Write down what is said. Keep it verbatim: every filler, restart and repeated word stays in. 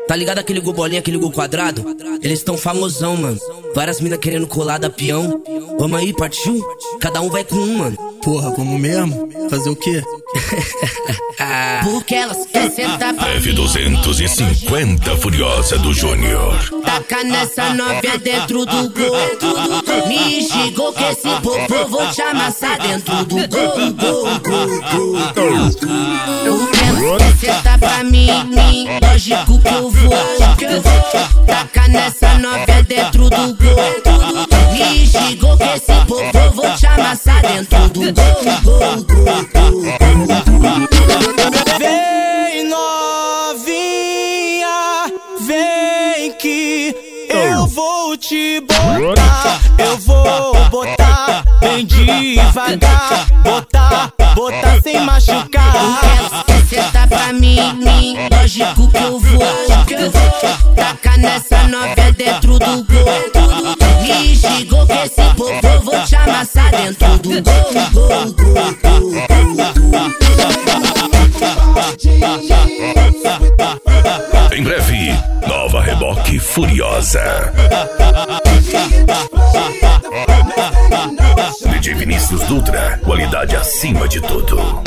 Tá ligado aquele gol bolinha, aquele gol quadrado? Eles tão famosão, mano. Várias minas querendo colar da peão. Vamos aí, partiu? Cada um vai com um, mano. Porra, vamos mesmo? Fazer o quê? Porque elas querem sentar pra F duzentos e cinquenta Furiosa do Júnior. taca nessa novinha dentro do gol. Me xingou que esse popô vou te amassar dentro do gol, gol, gol, gol. Porque elas querem sentar pra mim, mim. Lógico que eu vou. Taca nessa novinha dentro do gol. Me xingou que esse popô vou te amassar dentro do gol, gol, gol, gol. Vem novinha, vem que eu vou te botar, eu vou botar bem devagar, botar, botar sem machucar. Senta pra mim, mim, lógico que eu vou. Taca nessa novinha dentro do gol. Me xingou que esse popô vou te amassar dentro do gol, gol, gol, gol. Em breve, nova Reboque Furiosa. D J Vinícius Dutra, qualidade acima de tudo.